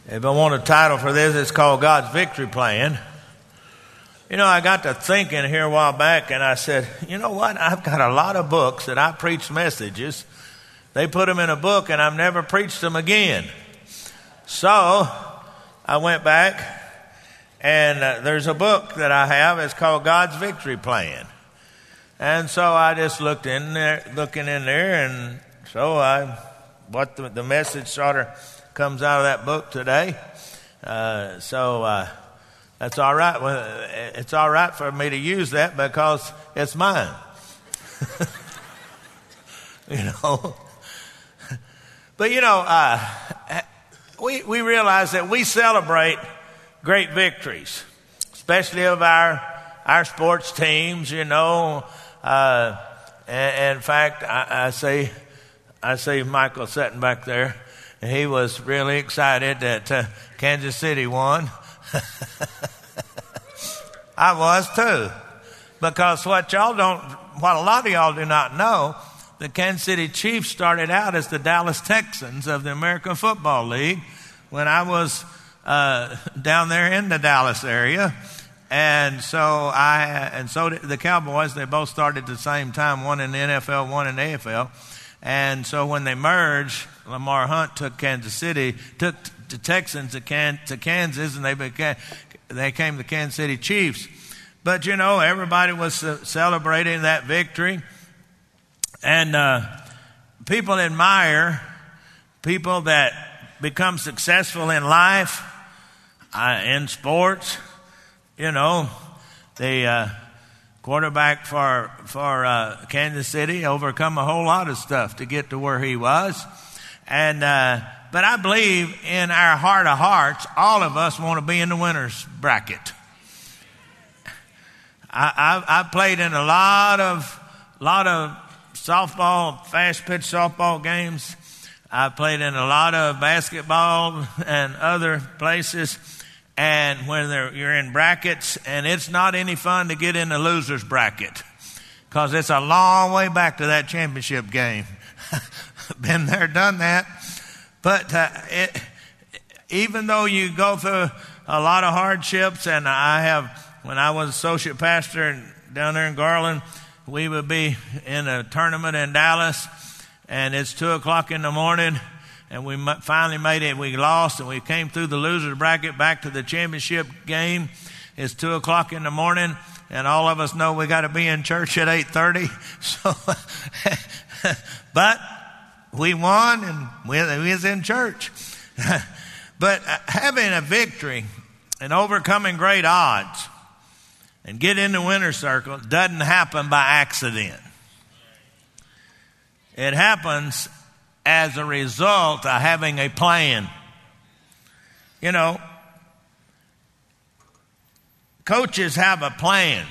If I want a title for this, it's called God's Victory Plan. You know, I got to thinking here a while back, and I said, you know what? I've got a lot of books that I preach messages. They put them in a book, and I've never preached them again. So I went back, and there's a book that I have. It's called God's Victory Plan. And so I just looking in there, and so the message sort of comes out of that book today. So that's all right. Well, it's all right for me to use that because it's mine. You know. But you know, we realize that we celebrate great victories, especially of our sports teams. You know, and in fact, I see Michael sitting back there. He was really excited that Kansas City won. I was too, because what a lot of y'all do not know, the Kansas City Chiefs started out as the Dallas Texans of the American Football League when I was down there in the Dallas area. And so did the Cowboys. They both started at the same time, one in the NFL, one in the AFL. And so when they merged, Lamar Hunt took the Texans to Kansas, and they became the Kansas City Chiefs. But you know, everybody was celebrating that victory. And people admire people that become successful in life, in sports. You know, the quarterback for Kansas City overcome a whole lot of stuff to get to where he was. And but I believe in our heart of hearts, all of us want to be in the winner's bracket. I played in a lot of softball, fast pitch softball games. I played in a lot of basketball and other places. And when you're in brackets, and it's not any fun to get in the loser's bracket, because it's a long way back to that championship game. Been there, done that. But even though you go through a lot of hardships, and when I was associate pastor down there in Garland, we would be in a tournament in Dallas, and it's 2:00 in the morning, and we finally made it. We lost, and we came through the loser's bracket back to the championship game. It's 2:00 in the morning, and all of us know we got to be in church at 8:30. So, but we won, and we was in church. But having a victory and overcoming great odds and get in the winner's circle doesn't happen by accident. It happens as a result of having a plan. You know, coaches have a plan.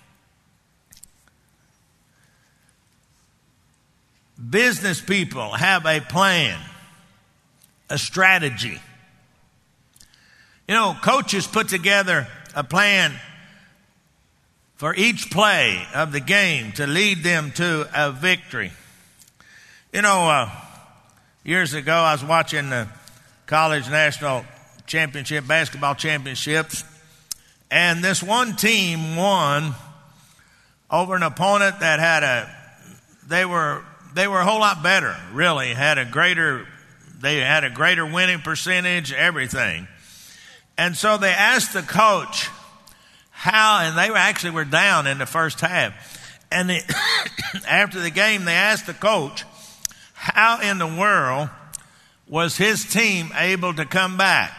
Business people have a plan, a strategy. You know, coaches put together a plan for each play of the game to lead them to a victory. You know, years ago I was watching the college national championship, basketball championships, and this one team won over an opponent that they were a whole lot better, really. They had a greater winning percentage, everything. And so they asked the coach and they were down in the first half. And after the game, they asked the coach, how in the world was his team able to come back?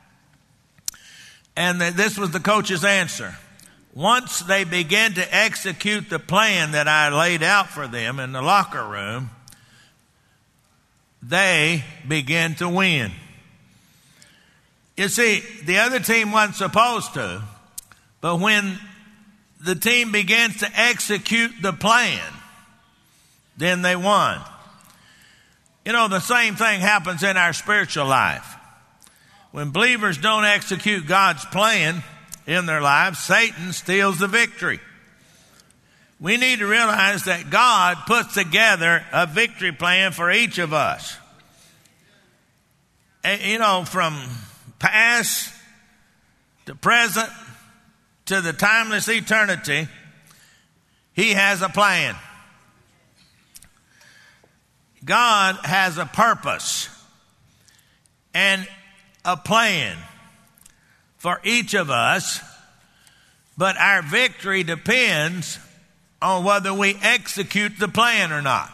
And this was the coach's answer. Once they began to execute the plan that I laid out for them in the locker room, they began to win. You see, the other team wasn't supposed to, but when the team begins to execute the plan, then they won. You know, the same thing happens in our spiritual life. When believers don't execute God's plan in their lives, Satan steals the victory. We need to realize that God puts together a victory plan for each of us. And, you know, from past to present to the timeless eternity, he has a plan. God has a purpose and a plan for each of us, but our victory depends on whether we execute the plan or not.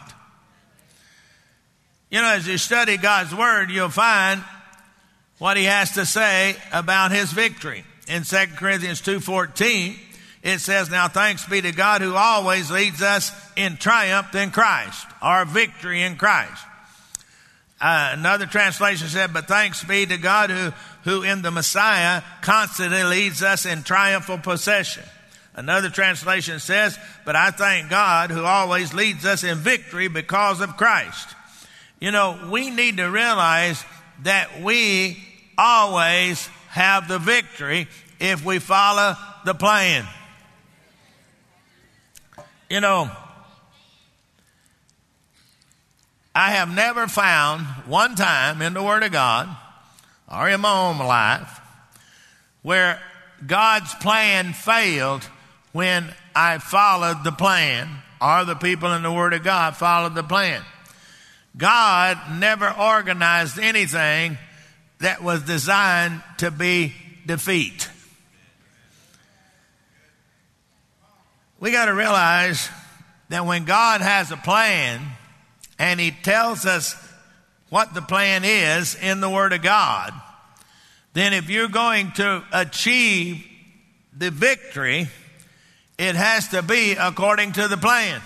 You know, as you study God's Word, you'll find what he has to say about his victory. In 2 Corinthians 2:14, it says, "Now thanks be to God who always leads us in triumph in Christ," our victory in Christ. Another translation said, "But thanks be to God who in the Messiah constantly leads us in triumphal possession." Another translation says, "But I thank God who always leads us in victory because of Christ." You know, we need to realize that we always have the victory if we follow the plan. You know, I have never found one time in the Word of God or in my own life where God's plan failed when I followed the plan, or the people in the Word of God followed the plan. God never organized anything that was designed to be defeat. We got to realize that when God has a plan and he tells us what the plan is in the Word of God, then if you're going to achieve the victory, it has to be according to the plan.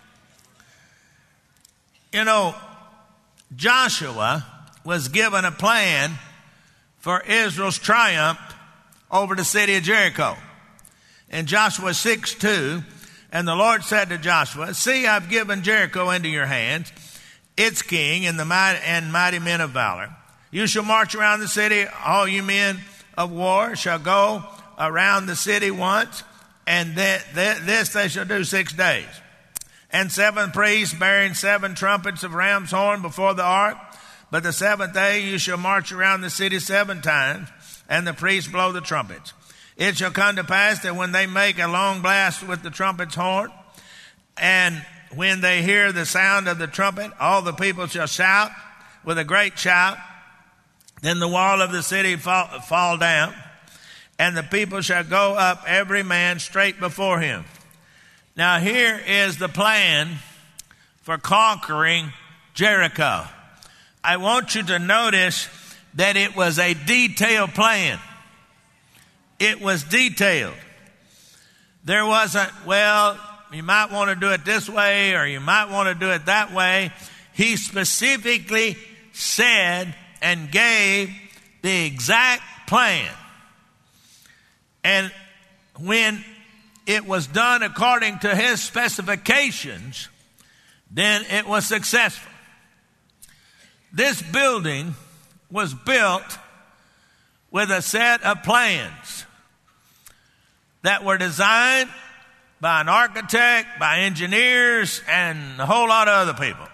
You know, Joshua was given a plan for Israel's triumph over the city of Jericho. In Joshua 6:2, "And the Lord said to Joshua, See, I've given Jericho into your hands, its king and mighty men of valor. You shall march around the city, all you men of war shall go around the city once, and this they shall do 6 days. And 7 priests bearing 7 trumpets of ram's horn before the ark. But the 7th day you shall march around the city 7 times, and the priests blow the trumpets. It shall come to pass that when they make a long blast with the trumpet's horn, and when they hear the sound of the trumpet, all the people shall shout with a great shout. Then the wall of the city fall down, and the people shall go up every man straight before him." Now here is the plan for conquering Jericho. I want you to notice that it was a detailed plan. It was detailed. There wasn't, well, you might want to do it this way or you might want to do it that way. He specifically said and gave the exact plan. And when it was done according to his specifications, then it was successful. This building was built with a set of plans that were designed by an architect, by engineers, and a whole lot of other people.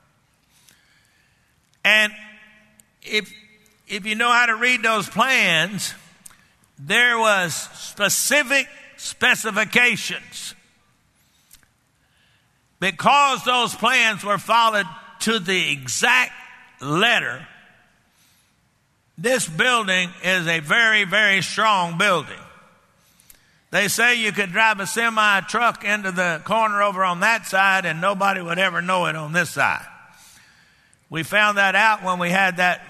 And if you know how to read those plans, there was specific specifications. Because those plans were followed to the exact letter, this building is a very, very strong building. They say you could drive a semi truck into the corner over on that side and nobody would ever know it on this side. We found that out when we had that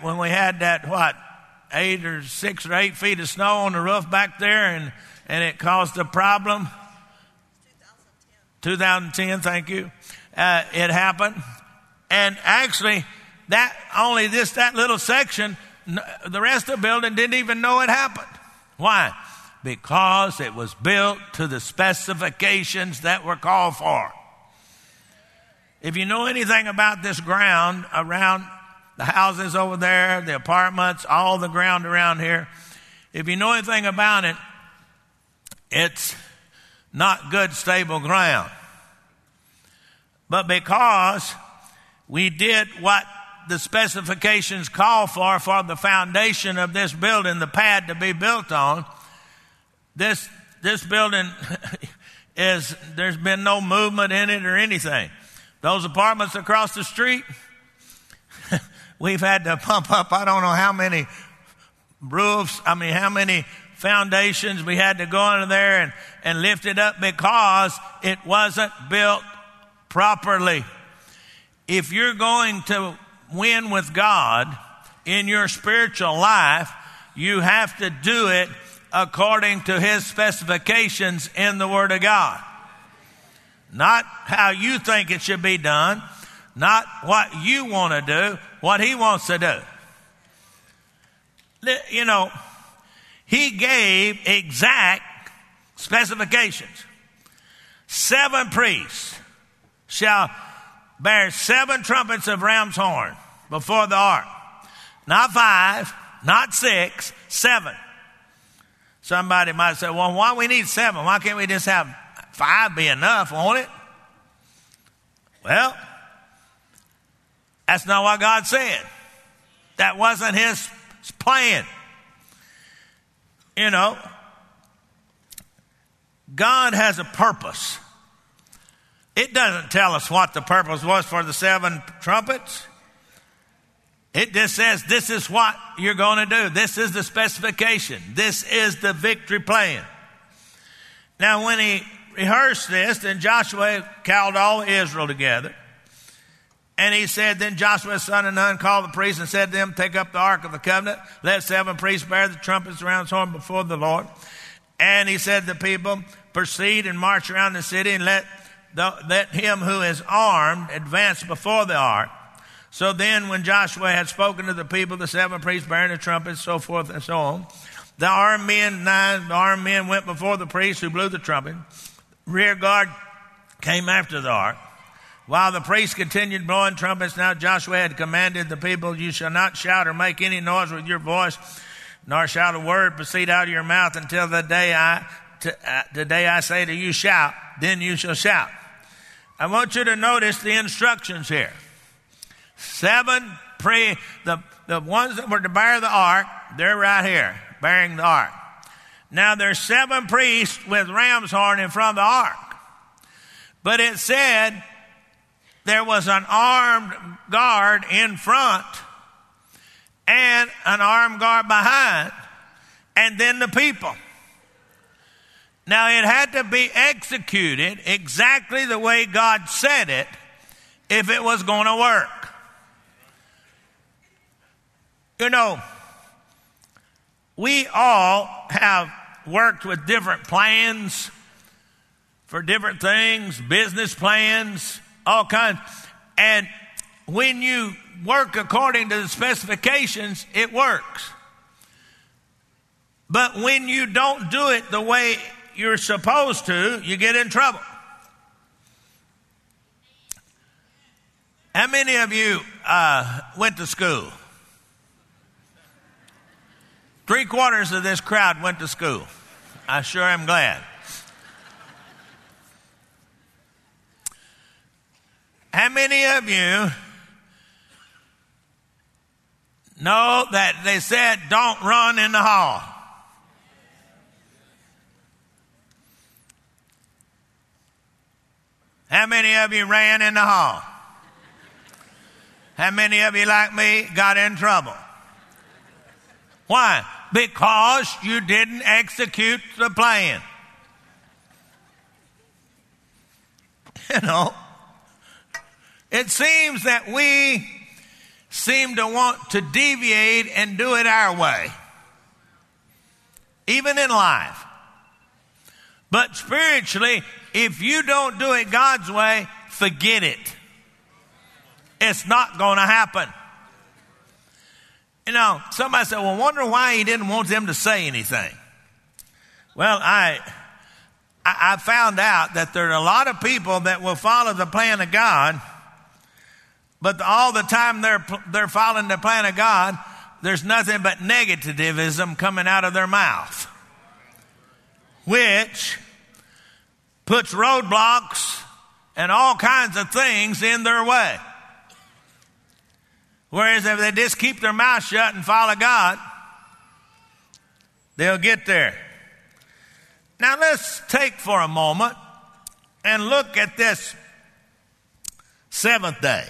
6 or 8 feet of snow on the roof back there, and it caused a problem. 2010, thank you. It happened. And actually, that little section, the rest of the building didn't even know it happened. Why? Because it was built to the specifications that were called for. If you know anything about this ground around the houses over there, the apartments, all the ground around here, if you know anything about it, it's not good, stable ground. But because we did what the specifications call for the foundation of this building, the pad to be built on. This building there's been no movement in it or anything. Those apartments across the street, we've had to pump up I don't know how many how many foundations we had to go under there and lift it up because it wasn't built properly. If you're going to win with God in your spiritual life, you have to do it according to His specifications in the Word of God. Not how you think it should be done, not what you want to do, what He wants to do. You know, He gave exact specifications. 7 priests shall bear 7 trumpets of ram's horn before the ark. Not 5, not 6, 7. Somebody might say, well, why we need 7? Why can't we just have 5 be enough, won't it? Well, that's not what God said. That wasn't His plan. You know, God has a purpose. It doesn't tell us what the purpose was for the 7 trumpets. It just says this is what you're going to do. This is the specification. This is the victory plan. Now, when he rehearsed this, then Joshua called all Israel together. And he said, then Joshua, son of Nun, called the priests and said to them, take up the ark of the covenant. Let 7 priests bear the trumpets around his horn before the Lord. And he said to the people, proceed and march around the city and let him who is armed advance before the ark. So then when Joshua had spoken to the people, the 7 priests bearing the trumpets, so forth and so on, the armed men went before the priests who blew the trumpet. Rear guard came after the ark. While the priests continued blowing trumpets, now Joshua had commanded the people, you shall not shout or make any noise with your voice, nor shall a word proceed out of your mouth until the day I say to you, shout, then you shall shout. I want you to notice the instructions here. 7 the ones that were to bear the ark, they're right here, bearing the ark. Now there's 7 priests with ram's horn in front of the ark. But it said there was an armed guard in front and an armed guard behind, and then the people. Now it had to be executed exactly the way God said it if it was going to work. You know, we all have worked with different plans for different things, business plans, all kinds. And when you work according to the specifications, it works. But when you don't do it the way you're supposed to, you get in trouble. How many of you went to school? 3/4 of this crowd went to school. I sure am glad. How many of you know that they said don't run in the hall? How many of you ran in the hall? How many of you, like me, got in trouble? Why? Because you didn't execute the plan. You know, it seems that we seem to want to deviate and do it our way, even in life. But spiritually, if you don't do it God's way, forget it. It's not going to happen. You know, somebody said, well, wonder why he didn't want them to say anything. Well, I found out that there are a lot of people that will follow the plan of God, but all the time they're following the plan of God, there's nothing but negativism coming out of their mouth, which puts roadblocks and all kinds of things in their way. Whereas if they just keep their mouth shut and follow God, they'll get there. Now let's take for a moment and look at this seventh day.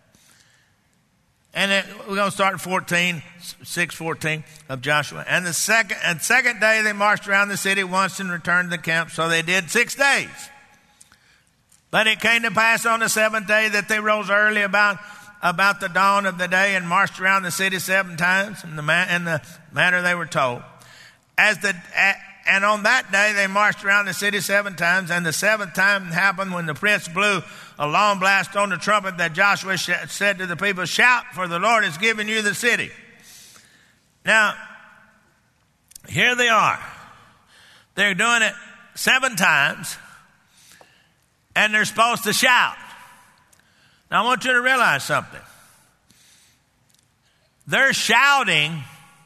And we're going to start at 6:14 of Joshua. And the second day they marched around the city once and returned to the camp. So they did 6 days. But it came to pass on the seventh day that they rose early about the dawn of the day and marched around the city 7 times in the manner they were told. And on that day they marched around the city 7 times, and the 7th time happened when the prince blew a long blast on the trumpet that Joshua said to the people, "Shout, for the Lord has given you the city." Now, here they are. They're doing it 7 times, and they're supposed to shout. Now, I want you to realize something. They're shouting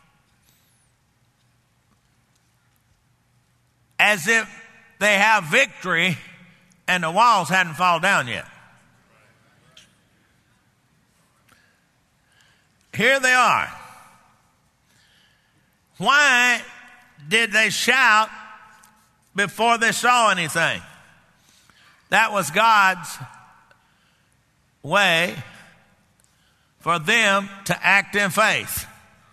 as if they have victory and the walls hadn't fallen down yet. Here they are. Why did they shout before they saw anything? That was God's way for them to act in faith.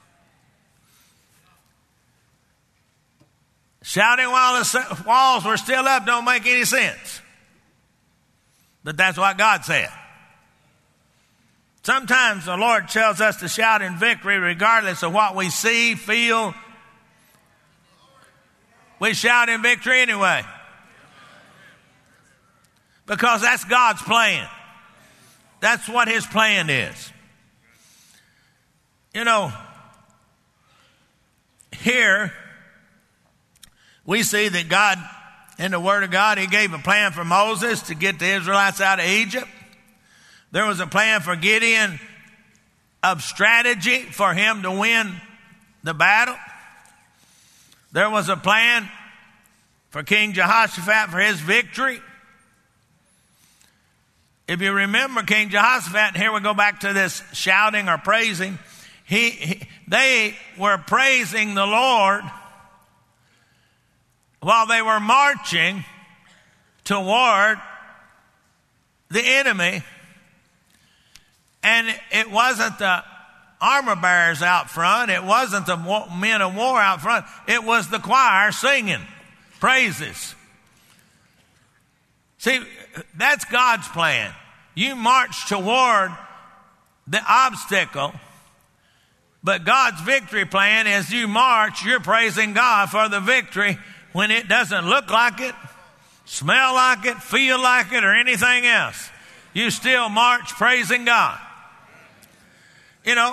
Shouting while the walls were still up don't make any sense. But that's what God said. Sometimes the Lord tells us to shout in victory regardless of what we see, feel. We shout in victory anyway. Because that's God's plan. That's what His plan is. You know, here we see that God, in the Word of God, He gave a plan for Moses to get the Israelites out of Egypt. There was a plan for Gideon of strategy for him to win the battle. There was a plan for King Jehoshaphat for his victory. If you remember King Jehoshaphat, and here we go back to this shouting or praising, they were praising the Lord while they were marching toward the enemy. And it wasn't the armor bearers out front. It wasn't the men of war out front. It was the choir singing praises. See, that's God's plan. You march toward the obstacle, but God's victory plan is you march, you're praising God for the victory when it doesn't look like it, smell like it, feel like it, or anything else. You still march praising God. You know,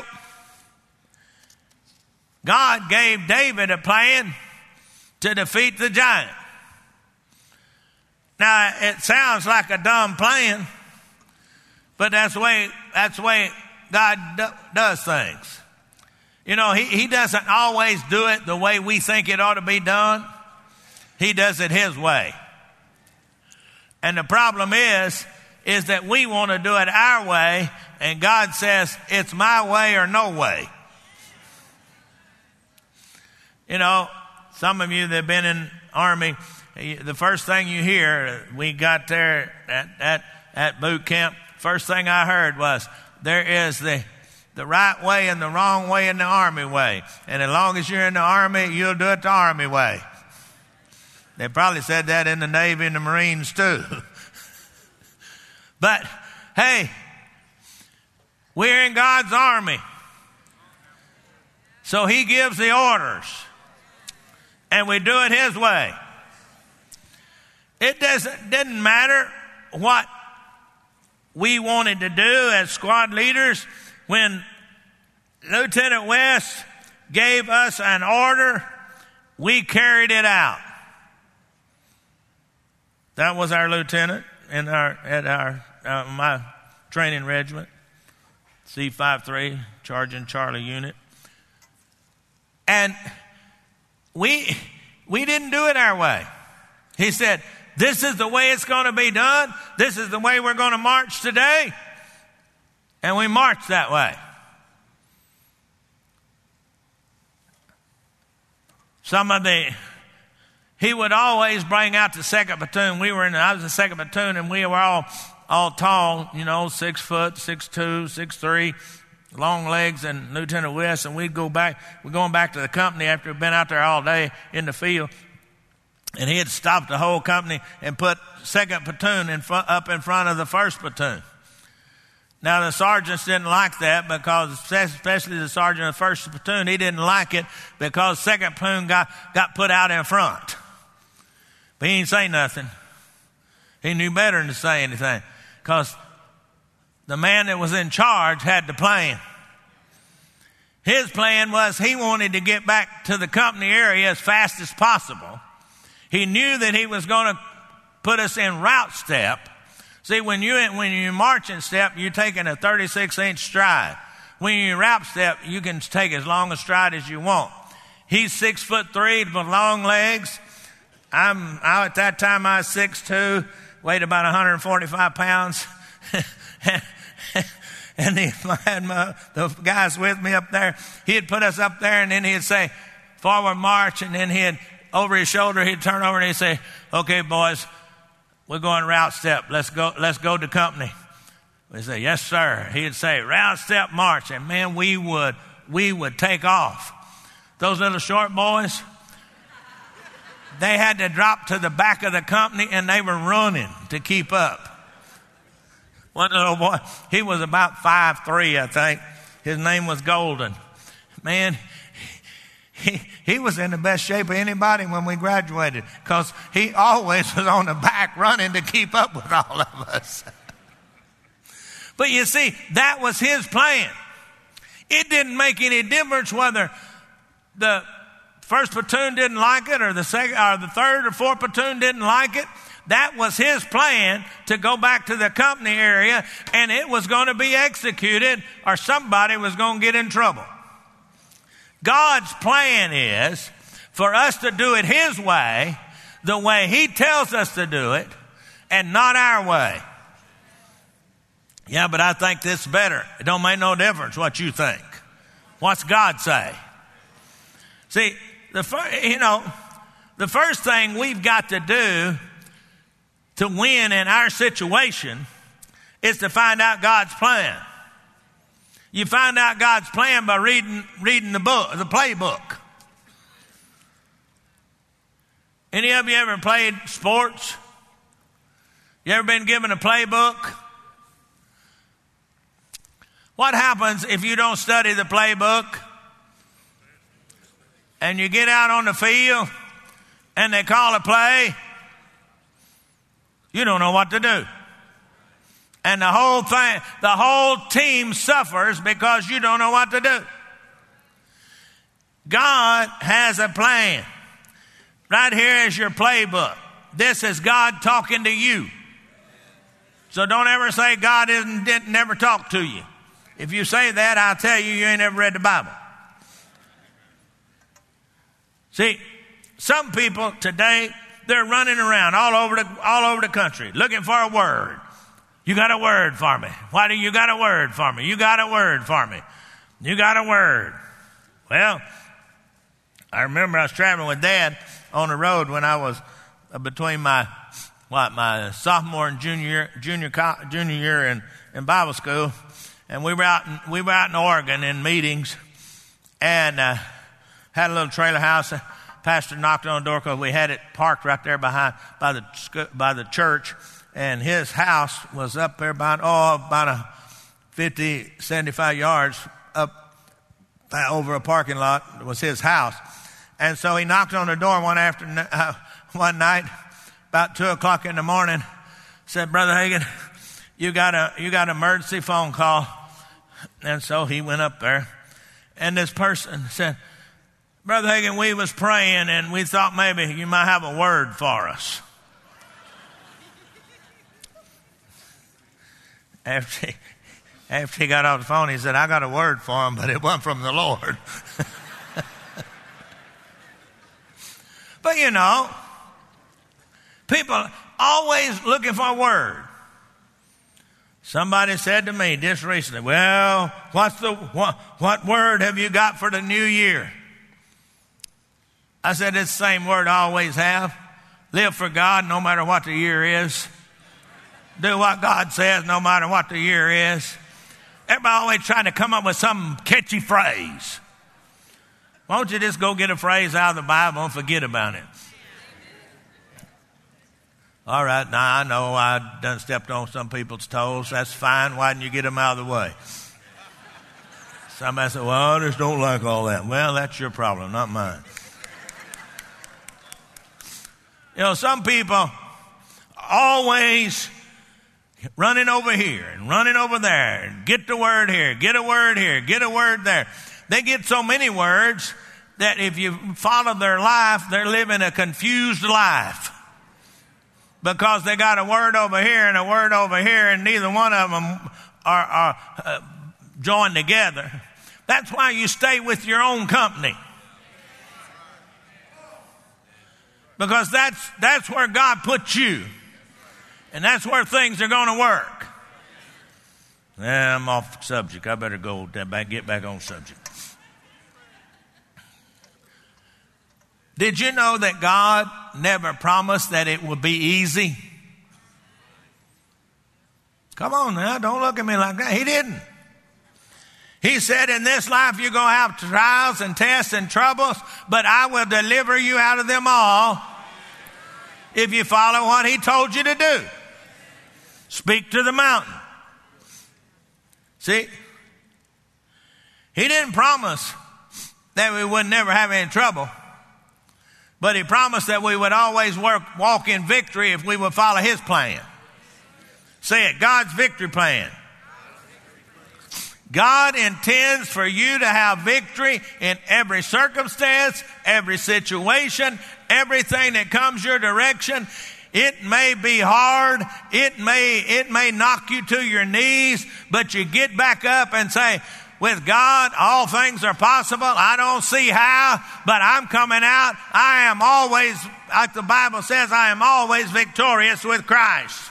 God gave David a plan to defeat the giant. Now, it sounds like a dumb plan, but that's the way God does things. You know, he doesn't always do it the way we think it ought to be done. He does it His way. And the problem is that we want to do it our way, and God says, it's my way or no way. You know, some of you that have been in Army, the first thing you hear, we got there at boot camp, first thing I heard was, there is the right way and the wrong way in the Army way. And as long as you're in the Army, you'll do it the Army way. They probably said that in the Navy and the Marines too. But, hey, we're in God's army. So He gives the orders. And we do it His way. It didn't matter what we wanted to do as squad leaders. When Lieutenant West gave us an order, we carried it out. That was our lieutenant at my training regiment, C-53, Charging Charlie unit. And we didn't do it our way. He said, this is the way it's going to be done. This is the way we're going to march today. And we marched that way. he would always bring out the second platoon. I was in the second platoon, and we were all tall, 6 foot, 6'2", 6'3", long legs, and Lieutenant West, and we're going back to the company after we'd been out there all day in the field. And he had stopped the whole company and put second platoon up in front of the first platoon. Now, the sergeants didn't like that, because especially the sergeant of the first platoon, he didn't like it because second platoon got put out in front. But he didn't say nothing. He knew better than to say anything, because the man that was in charge had the plan. His plan was he wanted to get back to the company area as fast as possible. He knew that he was going to put us in route step. See, when you march in step, you're taking a 36-inch stride. When you're in route step, you can take as long a stride as you want. He's 6'3" with long legs. At that time I was 6'2", weighed about 145 pounds. And the guys with me up there, he'd put us up there, and then he'd say, forward march, and then over his shoulder, he'd turn over and he'd say, okay, boys, we're going route step. Let's go to company. We'd say, yes, sir. He'd say, route step march. And man, we would take off. Those little short boys, they had to drop to the back of the company, and they were running to keep up. One little boy, he was about 5'3", I think. His name was Golden. Man, he was in the best shape of anybody when we graduated, because he always was on the back running to keep up with all of us. But you see, that was his plan. It didn't make any difference whether the first platoon didn't like it, or the third or fourth platoon didn't like it. That was his plan, to go back to the company area, and it was going to be executed, or somebody was going to get in trouble. God's plan is for us to do it his way, the way he tells us to do it, and not our way. Yeah, but I think this is better. It don't make no difference what you think. What's God say? See, the first thing we've got to do to win in our situation is to find out God's plan. You find out God's plan by reading the playbook. Any of you ever played sports? You ever been given a playbook? What happens if you don't study the playbook and you get out on the field and they call a play? You don't know what to do. And the whole team suffers because you don't know what to do. God has a plan. Right here is your playbook. This is God talking to you. So don't ever say God didn't never talk to you. If you say that, I'll tell you, you ain't ever read the Bible. See, some people today, they're running around all over the country looking for a word. You got a word for me? Why do you got a word for me? You got a word for me. You got a word. Well, I remember I was traveling with Dad on the road when I was between my sophomore and junior year in Bible school, and we were out in Oregon in meetings, and had a little trailer house. Pastor knocked on the door because we had it parked right there by the church, and his house was up there about 50, 75 yards up over a parking lot. It was his house. And so he knocked on the door one night, about 2:00 in the morning, said, "Brother Hagin, you got an emergency phone call." And so he went up there, and this person said, "Brother Hagin, we was praying, and we thought maybe you might have a word for us." After he got off the phone, he said, "I got a word for him, but it wasn't from the Lord." But people always looking for a word. Somebody said to me just recently, "Well, what word have you got for the new year?" I said, it's the same word I always have. Live for God no matter what the year is. Do what God says no matter what the year is. Everybody always trying to come up with some catchy phrase. Why don't you just go get a phrase out of the Bible and forget about it? All right, now I know I done stepped on some people's toes. That's fine. Why didn't you get them out of the way? Somebody said, well, I just don't like all that. Well, that's your problem, not mine. You know, some people always running over here and running over there and get the word here, get a word here, get a word there. They get so many words that if you follow their life, they're living a confused life. Because they got a word over here and a word over here, and neither one of them are joined together. That's why you stay with your own company. Because that's where God put you. And that's where things are going to work. Yeah, I'm off subject. I better go get back on subject. Did you know that God never promised that it would be easy? Come on now, don't look at me like that. He didn't. He said, in this life you're going to have trials and tests and troubles, but I will deliver you out of them all if you follow what he told you to do. Speak to the mountain. See, he didn't promise that we would never have any trouble, but he promised that we would always walk in victory if we would follow his plan. Say it, God's victory plan. God intends for you to have victory in every circumstance, every situation, everything that comes your direction. It may be hard. It may knock you to your knees, but you get back up and say, with God, all things are possible. I don't see how, but I'm coming out. I am always, like the Bible says, I am always victorious with Christ.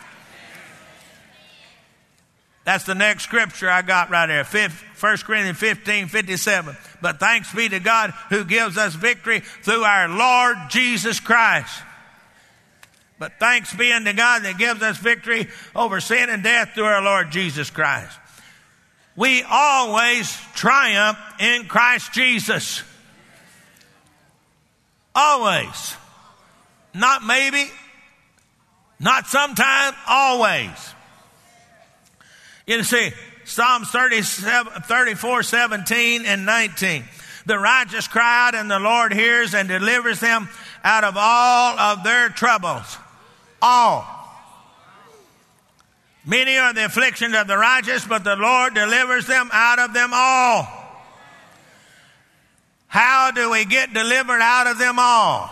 That's the next scripture I got right there. 1 Corinthians 15:57. But thanks be to God who gives us victory through our Lord Jesus Christ. But thanks be unto God that gives us victory over sin and death through our Lord Jesus Christ. We always triumph in Christ Jesus. Always. Not maybe. Not sometime. Always. You see, Psalms 34:17 and 19. The righteous cry out and the Lord hears and delivers them out of all of their troubles. All. Many are the afflictions of the righteous, but the Lord delivers them out of them all. How do we get delivered out of them all?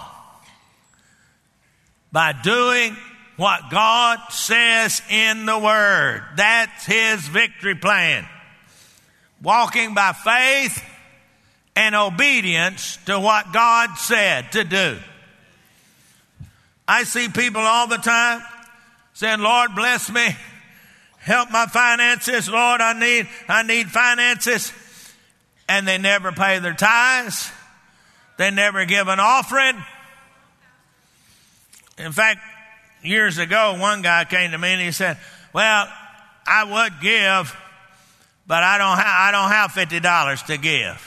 By doing what God says in the Word. That's his victory plan. Walking by faith and obedience to what God said to do. I see people all the time saying, Lord, bless me. Help my finances. Lord, I need finances. And they never pay their tithes. They never give an offering. In fact, years ago, one guy came to me and he said, well, I would give, but I don't have $50 to give.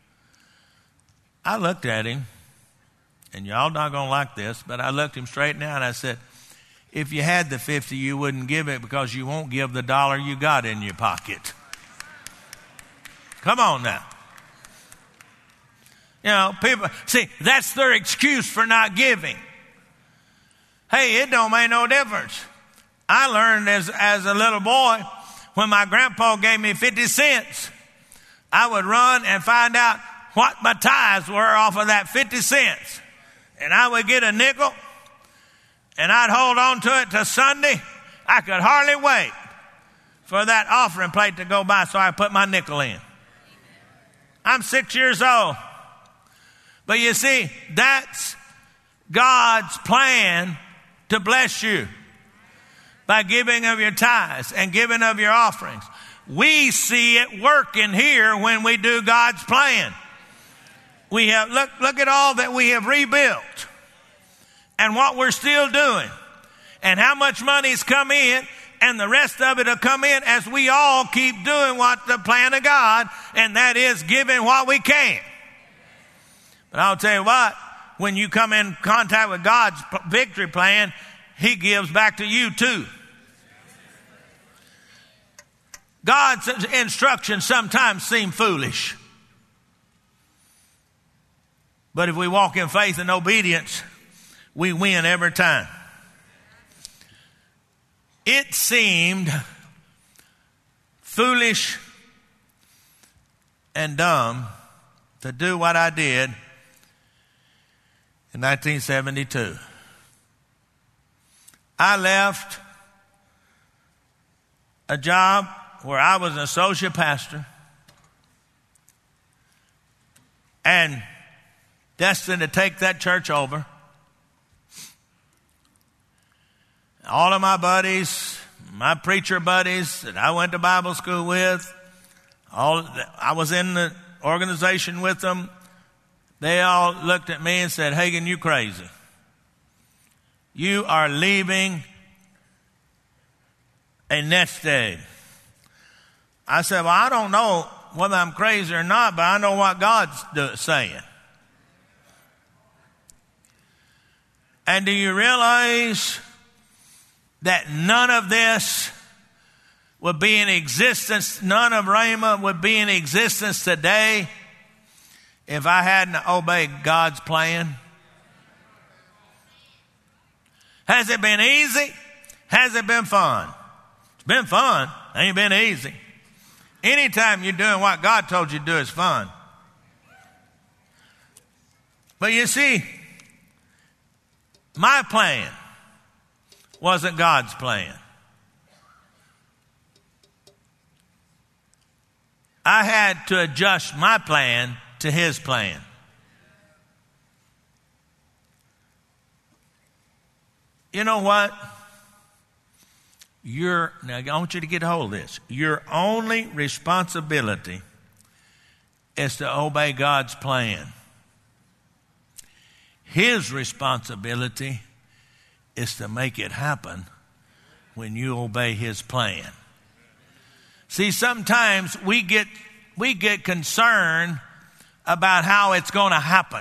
I looked at him, and y'all not going to like this, but I looked him straight down and I said, if you had the 50, you wouldn't give it because you won't give the dollar you got in your pocket. Come on now. You know, people, see, that's their excuse for not giving. Hey, it don't make no difference. I learned as a little boy, when my grandpa gave me 50 cents, I would run and find out what my tithes were off of that 50 cents. And I would get a nickel, and I'd hold on to it till Sunday. I could hardly wait for that offering plate to go by so I put my nickel in. I'm 6 years old. But you see, that's God's plan to bless you by giving of your tithes and giving of your offerings. We see it working here when we do God's plan. We have, look at all that we have rebuilt and what we're still doing and how much money's come in, and the rest of it will come in as we all keep doing what the plan of God, and that is giving what we can. But I'll tell you what, when you come in contact with God's victory plan, He gives back to you too. God's instructions sometimes seem foolish. But if we walk in faith and obedience, we win every time. It seemed foolish and dumb to do what I did in 1972. I left a job where I was an associate pastor and destined to take that church over. All of my buddies, my preacher buddies that I went to Bible school with, I was in the organization with them. They all looked at me and said, "Hagin, you crazy. You are leaving a nest egg." I said, "Well, I don't know whether I'm crazy or not, but I know what God's saying." And do you realize that none of this would be in existence, none of Rhema would be in existence today if I hadn't obeyed God's plan? Has it been easy? Has it been fun? It's been fun. It ain't been easy. Anytime you're doing what God told you to do is fun. But you see, my plan wasn't God's plan. I had to adjust my plan to His plan. You know what? Now I want you to get a hold of this. Your only responsibility is to obey God's plan. His responsibility is to make it happen when you obey His plan. See, sometimes we get concerned about how it's going to happen.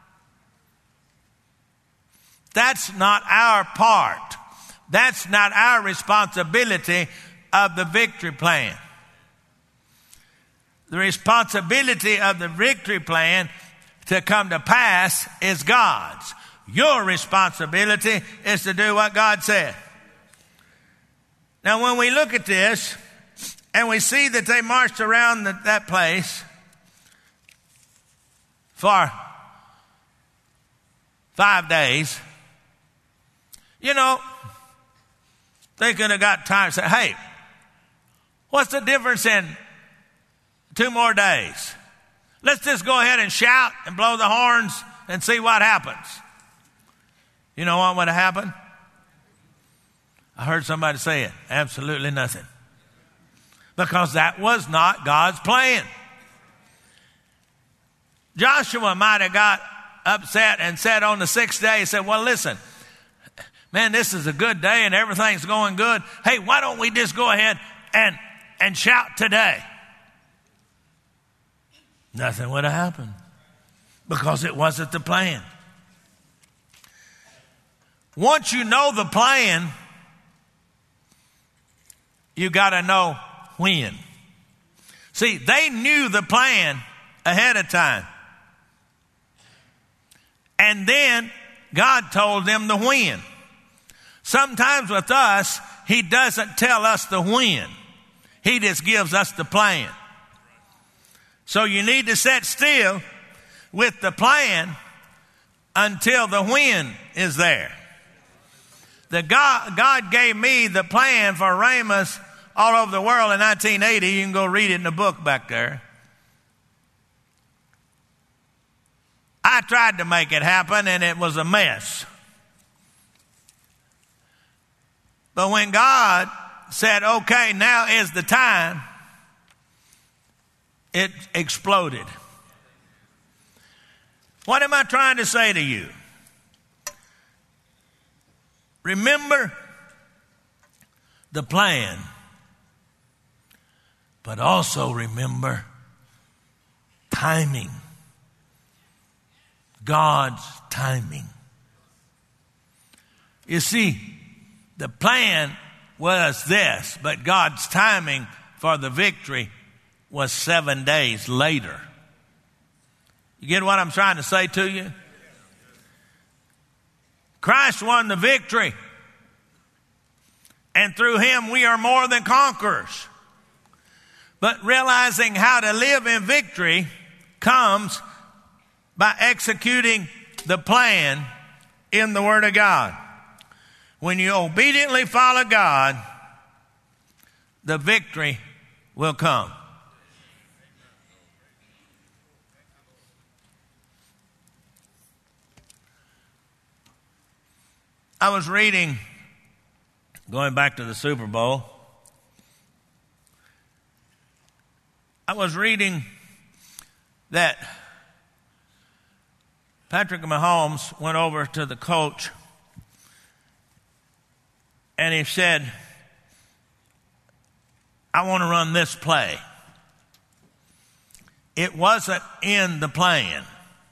That's not our part. That's not our responsibility of the victory plan. The responsibility of the victory plan to come to pass is God's. Your responsibility is to do what God said. Now, when we look at this and we see that they marched around that place for 5 days, you know, they could have got tired and said, "Hey, what's the difference in 2 more days? Let's just go ahead and shout and blow the horns and see what happens." You know what would have happened? I heard somebody say it. Absolutely nothing. Because that was not God's plan. Joshua might have got upset and said on the 6th day, he said, "Well, listen, man, this is a good day and everything's going good. Hey, why don't we just go ahead and shout today?" Nothing would have happened because it wasn't the plan. Once you know the plan, you got to know when. See, they knew the plan ahead of time. And then God told them the when. Sometimes with us, He doesn't tell us the when. He just gives us the plan. So you need to sit still with the plan until the when is there. God gave me the plan for Rhema's all over the world in 1980. You can go read it in the book back there. I tried to make it happen and it was a mess. But when God said, "Okay, now is the time," it exploded. What am I trying to say to you? Remember the plan, but also remember timing. God's timing. You see, the plan was this, but God's timing for the victory was 7 days later. You get what I'm trying to say to you? Christ won the victory. And through him we are more than conquerors. But realizing how to live in victory comes by executing the plan in the Word of God. When you obediently follow God, the victory will come. I was reading, going back to the Super Bowl, I was reading that Patrick Mahomes went over to the coach and he said, I want to run this play. It wasn't in the plan.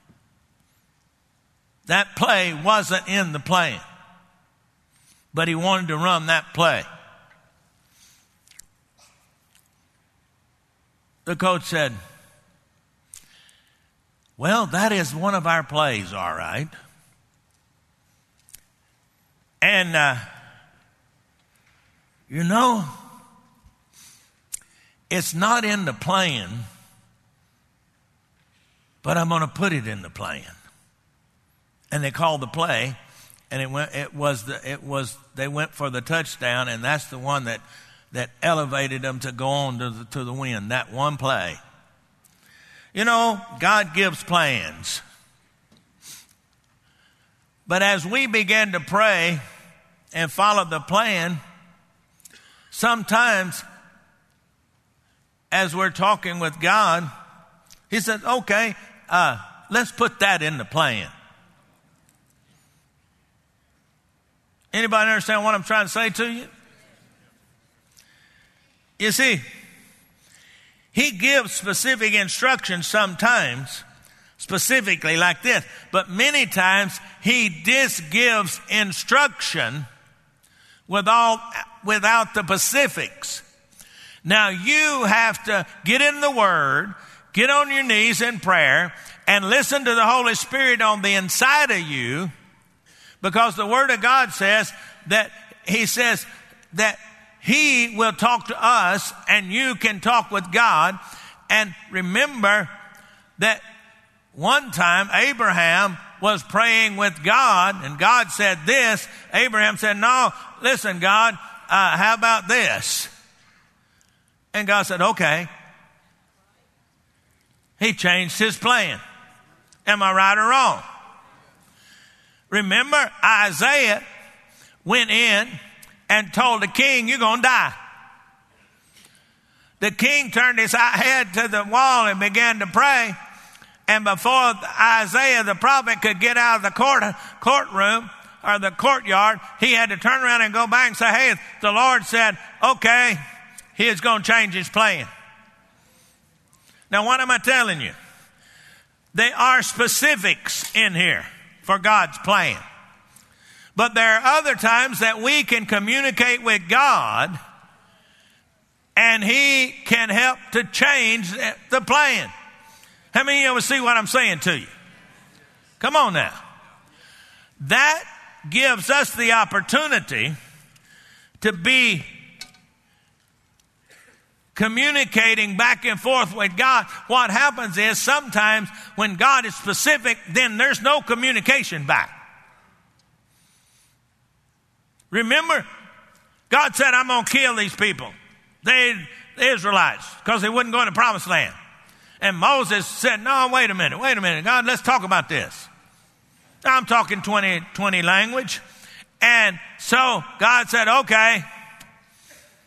That play wasn't in the plan. But he wanted to run that play. The coach said, well, that is one of our plays, all right. And, it's not in the plan, but I'm going to put it in the plan. And they called the play. And they went for the touchdown, and that's the one that elevated them to go on to the win, that one play. You know, God gives plans. But as we begin to pray and follow the plan, sometimes as we're talking with God, he says, okay, let's put that in the plan. Anybody understand what I'm trying to say to you? You see, he gives specific instructions sometimes, specifically like this, but many times he just gives instruction without the specifics. Now you have to get in the Word, get on your knees in prayer, and listen to the Holy Spirit on the inside of you. Because the Word of God says that He will talk to us and you can talk with God. And remember that one time Abraham was praying with God and God said this. Abraham said, no, listen, God, how about this? And God said, okay. He changed his plan. Am I right or wrong? Remember, Isaiah went in and told the king, you're going to die. The king turned his head to the wall and began to pray. And before Isaiah the prophet could get out of the courtroom or the courtyard, he had to turn around and go back and say, hey, the Lord said, okay, he is going to change his plan. Now, what am I telling you? There are specifics in here for God's plan. But there are other times that we can communicate with God and He can help to change the plan. How many of you see what I'm saying to you? Come on now. That gives us the opportunity to be communicating back and forth with God. What happens is sometimes when God is specific, then there's no communication back. Remember, God said, I'm going to kill these people, the Israelites, because they wouldn't go in the promised land. And Moses said, no, wait a minute, God, let's talk about this. I'm talking 20 language. And so God said, okay,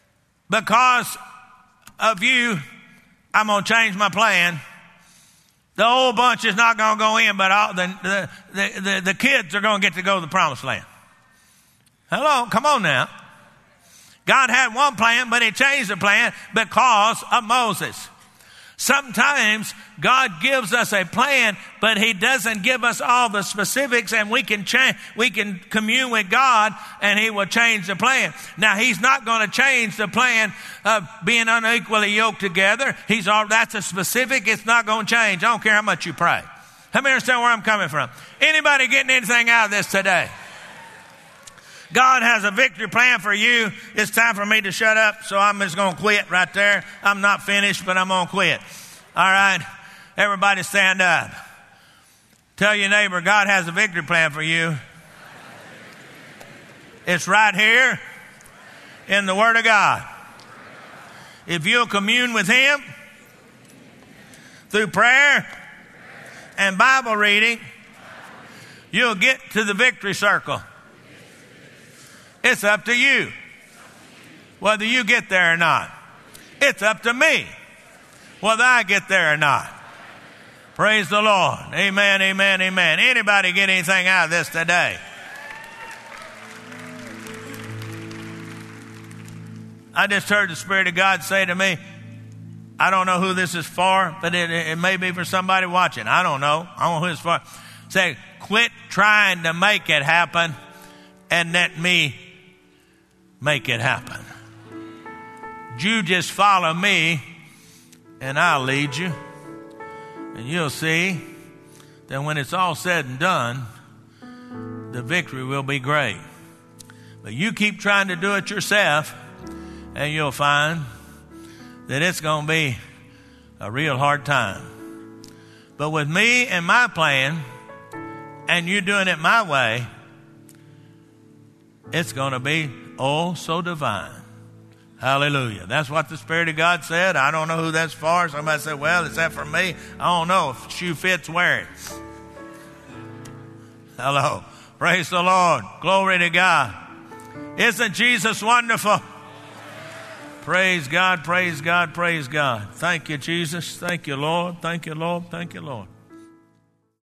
because of you, I'm going to change my plan. The old bunch is not going to go in, but all the kids are going to get to go to the promised land. Hello, come on now. God had one plan, but he changed the plan because of Moses. Sometimes God gives us a plan, but he doesn't give us all the specifics, and we can commune with God and he will change the plan. Now, he's not going to change the plan of being unequally yoked together. That's a specific. It's not going to change. I don't care how much you pray. Let me understand where I'm coming from. Anybody getting anything out of this today? God has a victory plan for you. It's time for me to shut up, so I'm just going to quit right there. I'm not finished, but I'm going to quit. All right? Everybody stand up. Tell your neighbor, God has a victory plan for you. It's right here in the Word of God. If you'll commune with him through prayer and Bible reading, you'll get to the victory circle. It's up to you whether you get there or not. It's up to me whether I get there or not. Praise the Lord. Amen, amen, amen. Anybody get anything out of this today? I just heard the Spirit of God say to me, I don't know who this is for, but it may be for somebody watching. I don't know. I don't know who it's for. Say, quit trying to make it happen and let me make it happen. You just follow me and I'll lead you. And you'll see that when it's all said and done, the victory will be great. But you keep trying to do it yourself and you'll find that it's going to be a real hard time. But with me and my plan and you doing it my way, it's going to be so divine. Hallelujah. That's what the Spirit of God said. I don't know who that's for. Somebody said, well, is that for me? I don't know. If the shoe fits, wear it. Hello. Praise the Lord. Glory to God. Isn't Jesus wonderful? Praise God, praise God, praise God. Thank you, Jesus. Thank you, Lord. Thank you, Lord. Thank you, Lord.